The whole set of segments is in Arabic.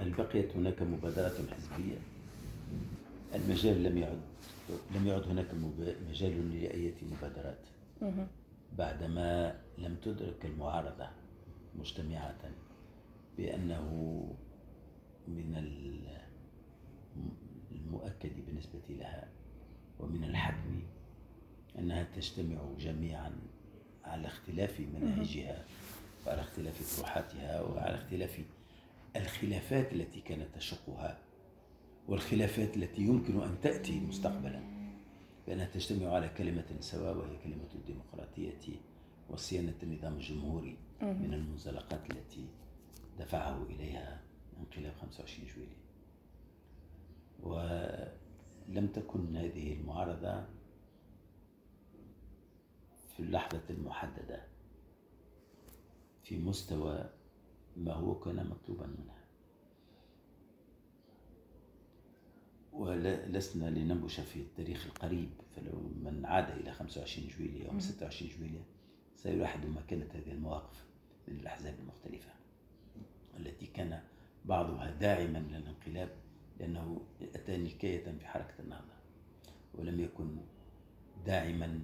هل بقيت هناك مبادرات حزبية؟ المجال لم يعد هناك مجال لأي مبادرات بعدما لم تدرك المعارضة مجتمعة بأنه من المؤكد بالنسبة لها ومن الحتمي أنها تجتمع جميعا على اختلاف مناهجها وعلى اختلاف طروحاتها وعلى اختلاف الخلافات التي كانت تشقها والخلافات التي يمكن أن تأتي مستقبلا، بأنها تجتمع على كلمة سواء وهي كلمة الديمقراطية وصيانة النظام الجمهوري من المنزلقات التي دفعه إليها انقلاب 25 جويلية. ولم تكن هذه المعارضة في اللحظة المحددة في مستوى ما هو كان مطلوبا منها، ولسنا لننبش في التاريخ القريب، فلو من عاد إلى 25 جويلية أو 26 جويلية سيلاحظ ما كانت هذه المواقف من الأحزاب المختلفة التي كان بعضها داعما للانقلاب لأنه أتى نكاية في حركة النهضة، ولم يكن داعما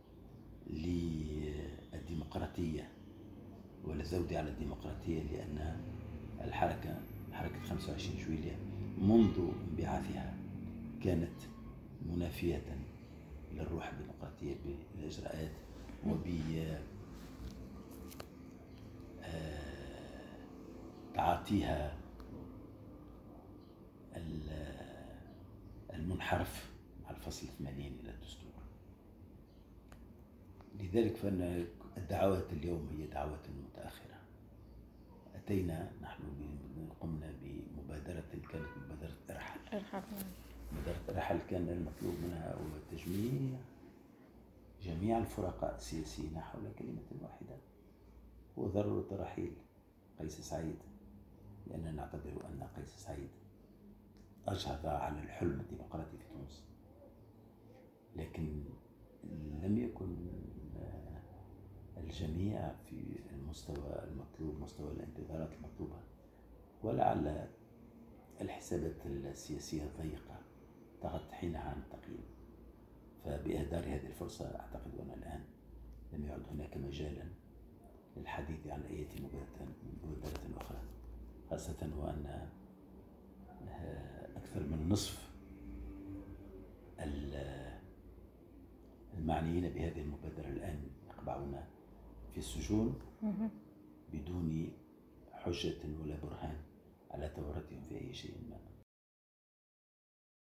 للديمقراطية ولا زود على الديمقراطية، لأن حركة 25 جويلية منذ انبعاثها كانت منافية للروح الديمقراطية بالإجراءات وبتعاطيها المنحرف على الفصل 80 إلى الدستور. لذلك فإن الدعوات اليوم هي دعوات متأخرة. أتينا نحن قمنا بمبادرة كانت مبادرة إرحل. مبادرة إرحل كان المطلوب منها هو تجميع جميع الفرقاء السياسيين حول كلمة واحدة وضرورة رحيل قيس سعيد، لأننا نعتبر أن قيس سعيد أجهض على الحلم الديمقراطي في تونس، لكن لم يكن الجميع في المستوى المطلوب، مستوى الانتظارات المطلوبة، ولعل الحسابات السياسية الضيقة طغت حينها عن التقييم. فبإهدار هذه الفرصة أعتقد أن الآن لم يعد هناك مجالا للحديث عن أي مبادرة أخرى، خاصة وأن أكثر من نصف المعنيين بهذه المبادرة الآن يقبعون في السجون بدون حجة ولا برهان على تورطهم في أي شيء ما.